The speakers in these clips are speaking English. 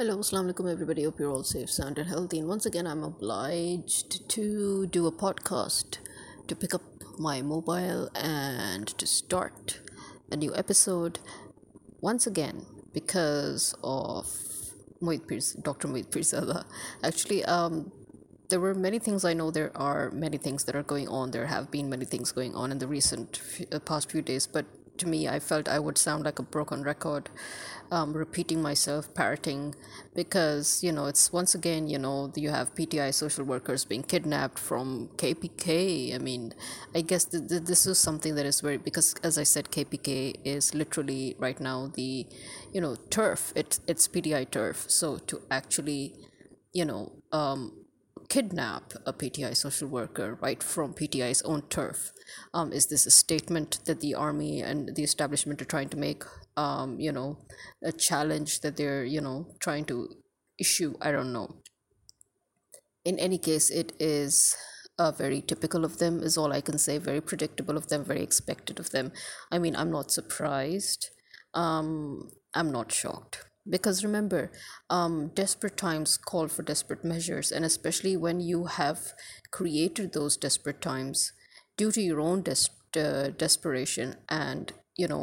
Hello, Assalamu alaikum everybody. Hope you're all safe, sound, and healthy. And once again, I'm obliged to do a podcast, to pick up my mobile and to start a new episode once again because of Dr. Mohit Pirzada. Actually, there were many things. I know there are many things that are going on. There have been many things going on in the past few days, but to me, I felt I would sound like a broken record, repeating myself, parroting, because it's once again, you have PTI social workers being kidnapped from KPK. I mean, I guess this is something that is very, because as I said, KPK is literally right now the turf. It's PTI turf. So to actually you know um kidnap a PTI social worker right from PTI's own turf. Is this a statement that the army and the establishment are trying to make? A challenge that they're, trying to issue? I don't know. In any case, it is very typical of them, is all I can say. Very predictable of them, very expected of them. I mean, I'm not surprised. I'm not shocked. Because remember, desperate times call for desperate measures, and especially when you have created those desperate times due to your own desperation, and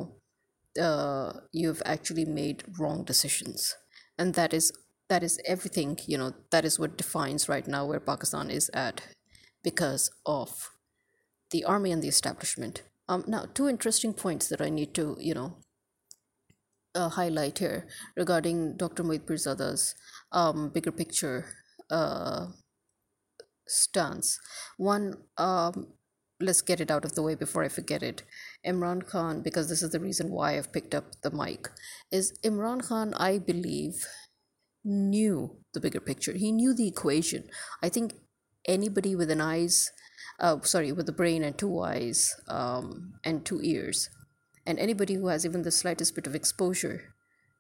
you've actually made wrong decisions, and that is everything. That is what defines right now where Pakistan is at, because of the army and the establishment. Now, two interesting points that I need to highlight here regarding Dr. Mohit Pirzada's bigger picture uh, stance. One, let's get it out of the way before I forget it. Imran Khan, because this is the reason why I've picked up the mic, is Imran Khan, I believe, knew the bigger picture. He knew the equation. I think anybody with with a brain and two eyes and two ears, and anybody who has even the slightest bit of exposure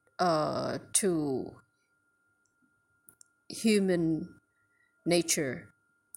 to human nature,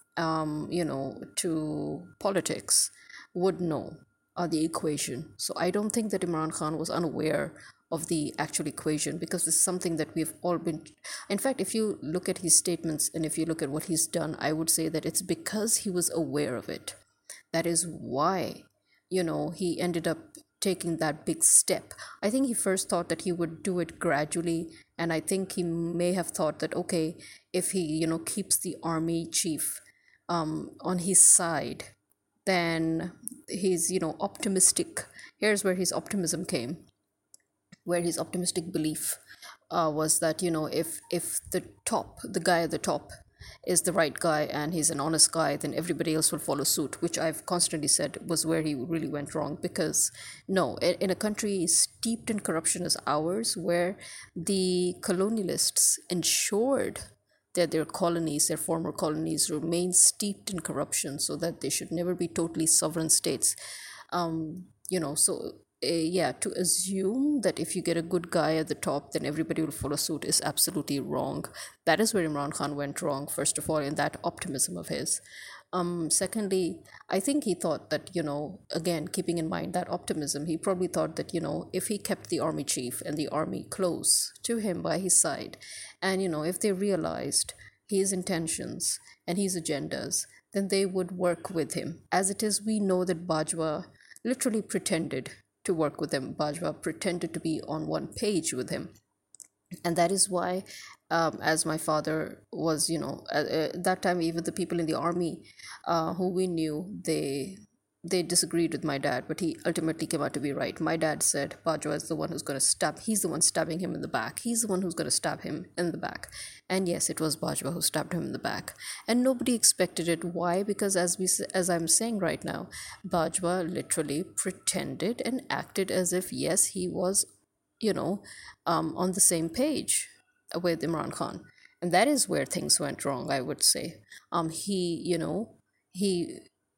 to politics, would know the equation. So I don't think that Imran Khan was unaware of the actual equation, because this is something that we've all been. In fact, if you look at his statements and if you look at what he's done, I would say that it's because he was aware of it. That is why, he ended up taking that big step. I think he first thought that he would do it gradually, and I think he may have thought that, okay, if he, keeps the army chief on his side, then he's, optimistic. Here's where his optimism came, where his optimistic belief was that, if the guy at the top is the right guy and he's an honest guy, then everybody else will follow suit, which I've constantly said was where he really went wrong. Because no, in a country steeped in corruption as ours, where the colonialists ensured that their former colonies, remain steeped in corruption so that they should never be totally sovereign states. So yeah, to assume that if you get a good guy at the top, then everybody will follow suit is absolutely wrong. That is where Imran Khan went wrong, first of all, in that optimism of his. Secondly, I think he thought that, again, keeping in mind that optimism, he probably thought that, if he kept the army chief and the army close to him by his side, and, if they realized his intentions and his agendas, then they would work with him. As it is, we know that Bajwa literally pretended to work with him. Bajwa pretended to be on one page with him. And that is why, as my father was, at that time, even the people in the army who we knew, they disagreed with my dad, but he ultimately came out to be right. My dad said Bajwa is the one who's going to stab. He's the one stabbing him in the back. He's the one who's going to stab him in the back. And yes, it was Bajwa who stabbed him in the back. And nobody expected it. Why? Because as I'm saying right now, Bajwa literally pretended and acted as if, yes, he was, on the same page with Imran Khan. And that is where things went wrong, I would say. He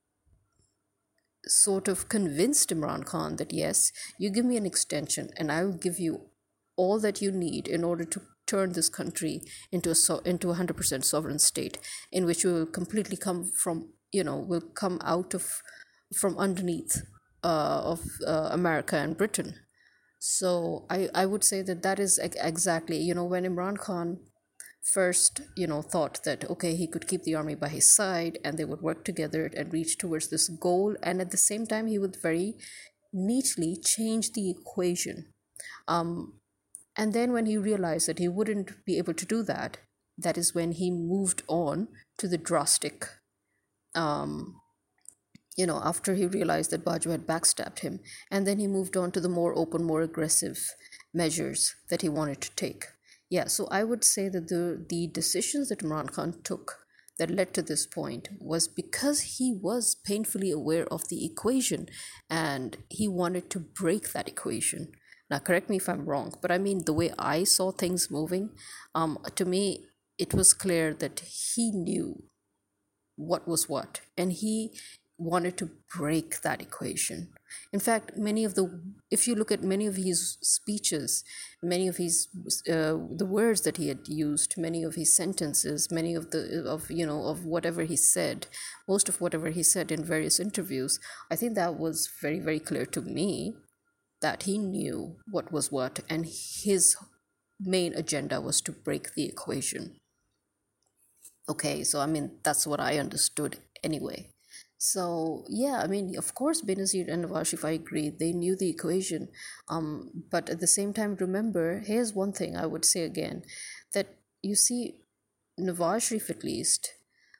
sort of convinced Imran Khan that, yes, you give me an extension and I will give you all that you need in order to turn this country into into a 100% sovereign state, in which we will completely come from, will come out of from underneath of America and Britain. So I would say that that is exactly, when Imran Khan first, thought that, okay, he could keep the army by his side and they would work together and reach towards this goal. And at the same time, he would very neatly change the equation. And then when he realized that he wouldn't be able to do that, that is when he moved on to the drastic, after he realized that Baju had backstabbed him. And then he moved on to the more open, more aggressive measures that he wanted to take. Yeah, so I would say that the decisions that Imran Khan took that led to this point was because he was painfully aware of the equation and he wanted to break that equation. Now, correct me if I'm wrong, but I mean, the way I saw things moving, to me, it was clear that he knew what was what, and he wanted to break that equation. In fact, if you look at many of his speeches, many of his the words that he had used, many of his sentences, many of whatever he said, most of whatever he said in various interviews, I think that was very, very clear to me that he knew what was what, and his main agenda was to break the equation. Okay, so I mean, that's what I understood anyway. So yeah, I mean, of course, Benazir and Nawaz Sharif, I agree, they knew the equation. But at the same time, remember, here's one thing I would say again, that you see, Nawaz Sharif at least,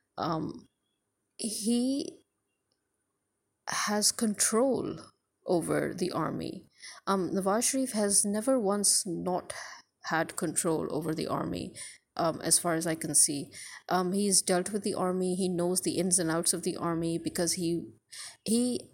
he has control over the army. Nawaz Sharif has never once not had control over the army, as far as I can see. He's dealt with the army. He knows the ins and outs of the army because he.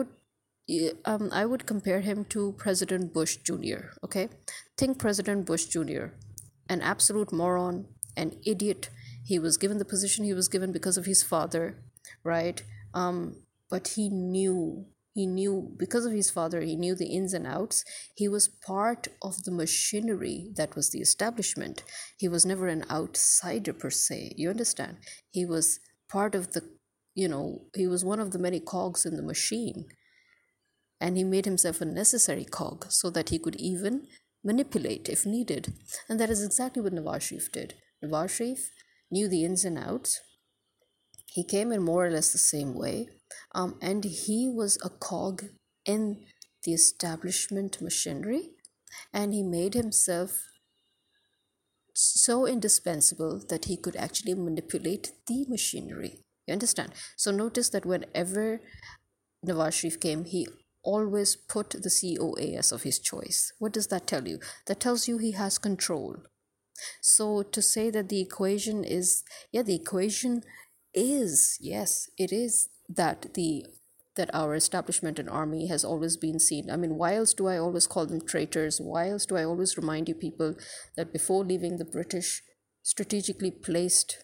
I would compare him to President Bush Jr. Okay, think President Bush Jr., an absolute moron, an idiot. He was given the position he was given because of his father, right? But he knew because of his father, he knew the ins and outs. He was part of the machinery that was the establishment. He was never an outsider per se. You understand? He was part of he was one of the many cogs in the machine, and he made himself a necessary cog so that he could even manipulate if needed. And that is exactly what Nawaz Sharif did. Nawaz Sharif knew the ins and outs. He came in more or less the same way, and he was a cog in the establishment machinery, and he made himself so indispensable that he could actually manipulate the machinery. You understand? So notice that whenever Nawaz Sharif came, he always put the COAS of his choice. What does that tell you? That tells you he has control. So to say that the equation is, yeah, the equation is, yes, it is that our establishment and army has always been seen. I mean, why else do I always call them traitors? Why else do I always remind you people that before leaving, the British strategically placed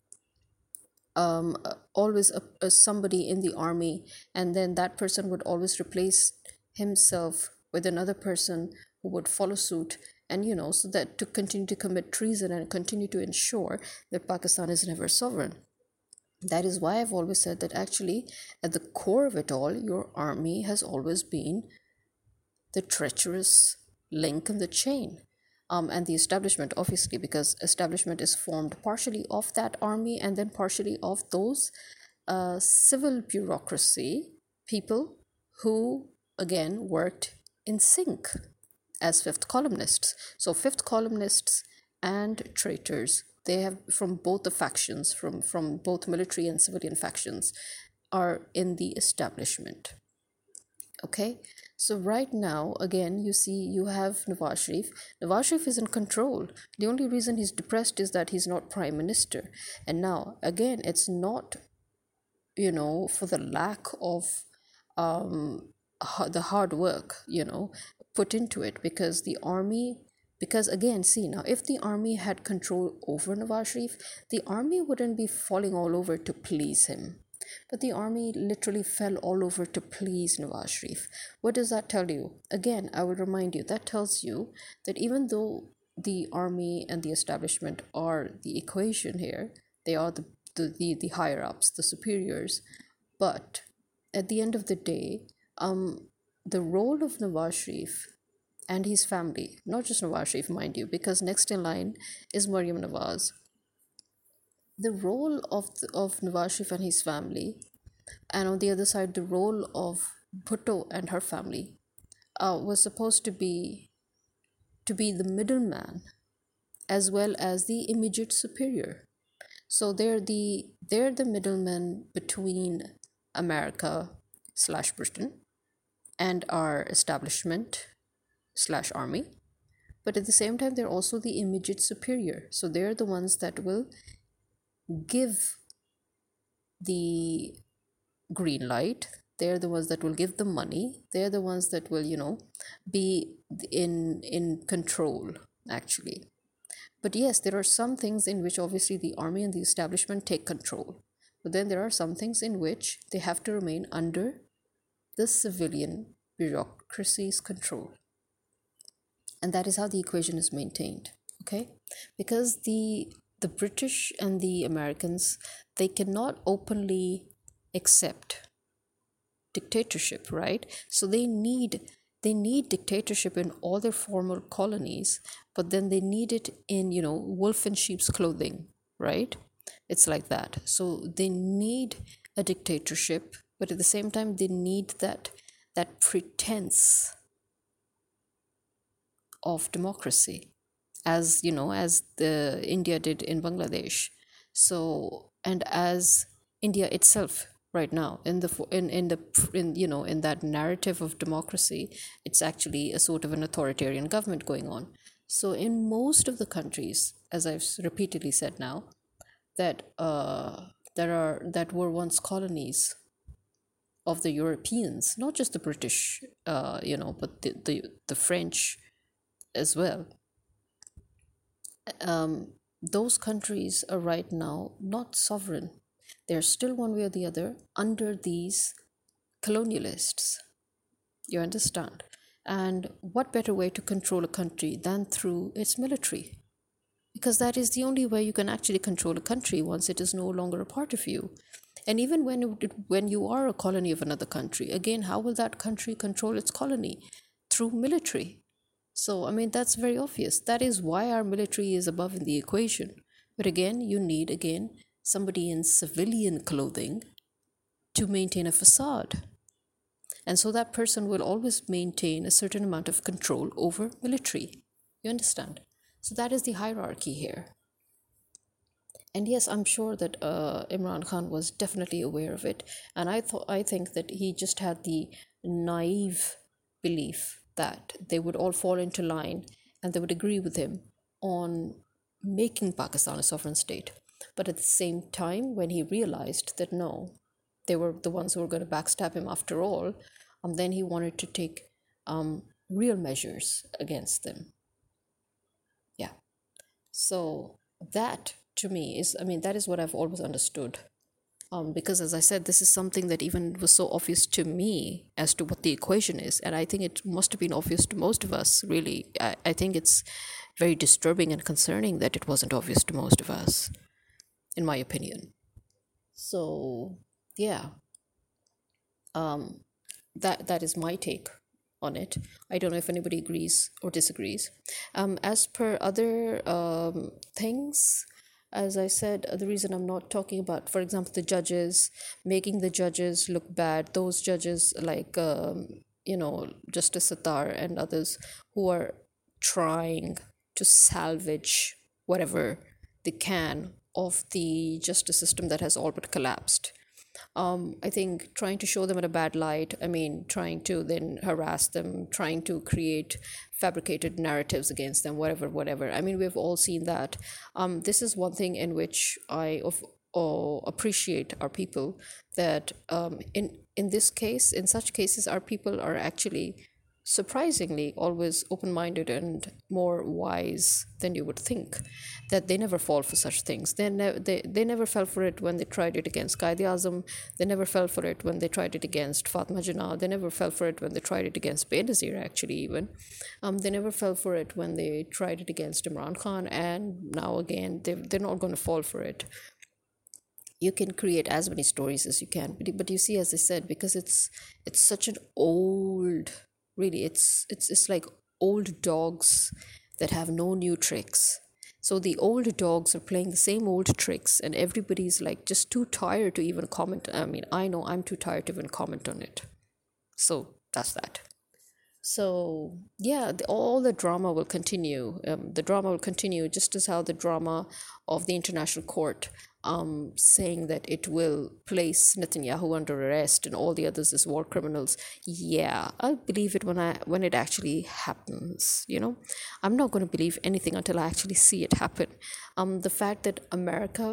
always somebody in the army, and then that person would always replace himself with another person who would follow suit, and so that to continue to commit treason and continue to ensure that Pakistan is never sovereign. That is why I've always said that actually, at the core of it all, your army has always been the treacherous link in the chain. And the establishment, obviously, because establishment is formed partially of that army and then partially of those civil bureaucracy people who, again, worked in sync as fifth columnists. So, fifth columnists and traitors, they have from both the factions, from both military and civilian factions, are in the establishment. Okay, so right now, again, you see, you have Nawaz Sharif. Nawaz Sharif is in control. The only reason he's depressed is that he's not prime minister. And now, again, it's not, for the lack of the hard work, put into it, because the army. Because again, see now, if the army had control over Nawaz Sharif, the army wouldn't be falling all over to please him. But the army literally fell all over to please Nawaz Sharif. What does that tell you? Again, I will remind you, that tells you that even though the army and the establishment are the equation here, they are the higher ups, the superiors, but at the end of the day, the role of Nawaz Sharif and his family, not just Nawaz Sharif, mind you, because next in line is Maryam Nawaz. The role of Nawaz Sharif and his family, and on the other side, the role of Bhutto and her family, was supposed to be the middleman as well as the immediate superior. So they're the middlemen between America slash Britain and our establishment slash army. But at the same time, they're also the immediate superior. So they're the ones that will give the green light. They're the ones that will give the money. They're the ones that will, be in control, actually. But yes, there are some things in which obviously the army and the establishment take control. But then there are some things in which they have to remain under the civilian bureaucracy's control. And that is how the equation is maintained. Okay? Because the British and the Americans, they cannot openly accept dictatorship, right? So they need dictatorship in all their former colonies, but then they need it in, wolf in sheep's clothing, right? It's like that. So they need a dictatorship, but at the same time they need that pretense of democracy, as the India did in Bangladesh. So, and as India itself right now in that narrative of democracy, it's actually a sort of an authoritarian government going on. So in most of the countries, as I've repeatedly said now, that were once colonies of the Europeans, not just the British, but the French as well. Those countries are right now not sovereign. They're still one way or the other under these colonialists. You understand? And what better way to control a country than through its military? Because that is the only way you can actually control a country once it is no longer a part of you. And even when you are a colony of another country, again, how will that country control its colony? Through military. So, I mean, that's very obvious. That is why our military is above in the equation. But again, you need, somebody in civilian clothing to maintain a facade. And so that person will always maintain a certain amount of control over military. You understand? So that is the hierarchy here. And yes, I'm sure that Imran Khan was definitely aware of it. And I think that he just had the naive belief that they would all fall into line and they would agree with him on making Pakistan a sovereign state. But at the same time, when he realized that no, they were the ones who were going to backstab him after all, then he wanted to take real measures against them. Yeah. So that to me is, that is what I've always understood. Because as I said, this is something that even was so obvious to me as to what the equation is. And I think it must have been obvious to most of us, really. I think it's very disturbing and concerning that it wasn't obvious to most of us, in my opinion. So, yeah, that is my take on it. I don't know if anybody agrees or disagrees. As per other things, as I said, the reason I'm not talking about, for example, the judges, making the judges look bad, those judges like, Justice Sattar and others who are trying to salvage whatever they can of the justice system that has all but collapsed. I think trying to show them in a bad light, trying to then harass them, trying to create fabricated narratives against them, whatever. We've all seen that. This is one thing in which I appreciate our people, that in this case, in such cases, our people are actually surprisingly always open-minded and more wise than you would think, that they never fall for such things. They never fell for it when they tried it against Qaid-e-Azam. They never fell for it when they tried it against Fatma Jinnah. They never fell for it when they tried it against Benazir, actually, even. They never fell for it when they tried it against Imran Khan, and now again, they're not going to fall for it. You can create as many stories as you can, but you see, as I said, because it's such an old, really, it's like old dogs that have no new tricks. So the old dogs are playing the same old tricks, and everybody's like just too tired to even comment. I mean, I know I'm too tired to even comment on it. So that's that. So yeah, all the drama will continue. The drama will continue, just as how the drama of the International Court saying that it will place Netanyahu under arrest and all the others as war criminals. Yeah, I'll believe it when it actually happens. I'm not going to believe anything until I actually see it happen. The fact that America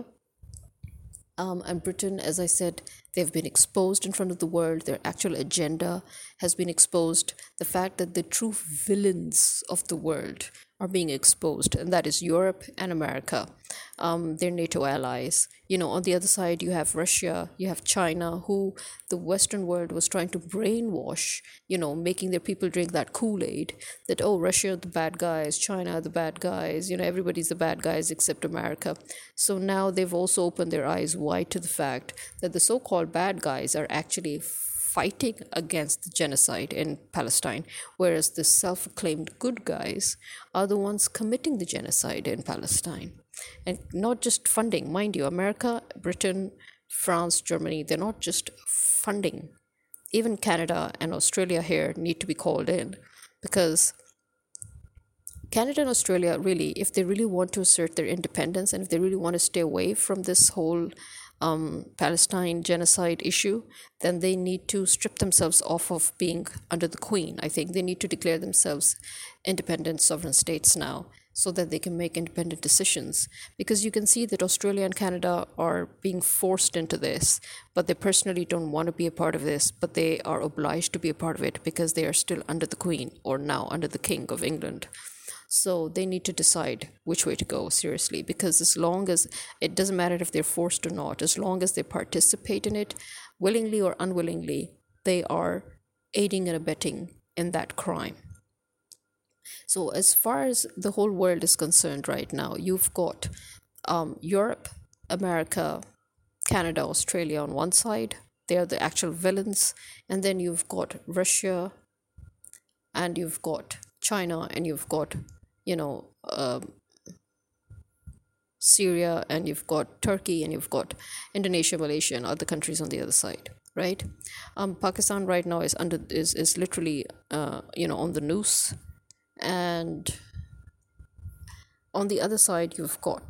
and Britain, as I said, they've been exposed in front of the world. Their actual agenda has been exposed. The fact that the true villains of the world are being exposed, and that is Europe and America. They're NATO allies. On the other side, you have Russia, you have China, who the Western world was trying to brainwash, making their people drink that Kool-Aid that, oh, Russia are the bad guys, China are the bad guys, everybody's the bad guys except America. So now they've also opened their eyes wide to the fact that the so-called bad guys are actually fighting against the genocide in Palestine, whereas the self-acclaimed good guys are the ones committing the genocide in Palestine. And not just funding, mind you, America, Britain, France, Germany, they're not just funding. Even Canada and Australia here need to be called in, because Canada and Australia, really, if they really want to assert their independence and if they really want to stay away from this whole Palestine genocide issue, then they need to strip themselves off of being under the Queen. I think they need to declare themselves independent sovereign states now, so that they can make independent decisions. Because you can see that Australia and Canada are being forced into this, but they personally don't want to be a part of this, but they are obliged to be a part of it because they are still under the Queen, or now under the King of England. So they need to decide which way to go, seriously, because as long as, it doesn't matter if they're forced or not, as long as they participate in it, willingly or unwillingly, they are aiding and abetting in that crime. So as far as the whole world is concerned right now, you've got Europe, America, Canada, Australia on one side. They are the actual villains. And then you've got Russia, and you've got China, and you've got Syria, and you've got Turkey, and you've got Indonesia, Malaysia, and other countries on the other side, right? Pakistan right now is literally on the noose, and on the other side you've got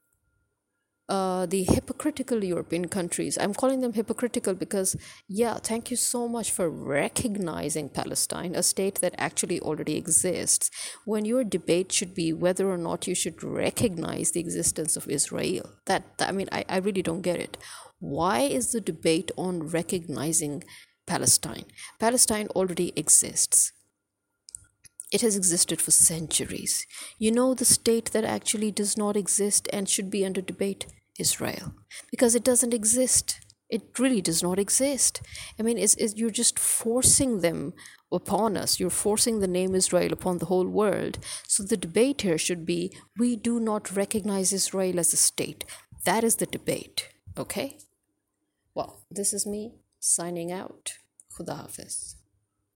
the hypocritical European countries. I'm calling them hypocritical because, yeah, thank you so much for recognizing Palestine, a state that actually already exists, when your debate should be whether or not you should recognize the existence of Israel. I really don't get it. Why is the debate on recognizing Palestine? Palestine already exists. It has existed for centuries. The state that actually does not exist and should be under debate? Israel. Because it doesn't exist. It really does not exist. You're just forcing them upon us. You're forcing the name Israel upon the whole world. So the debate here should be, we do not recognize Israel as a state. That is the debate. Okay? Well, this is me signing out. Khuda Hafiz.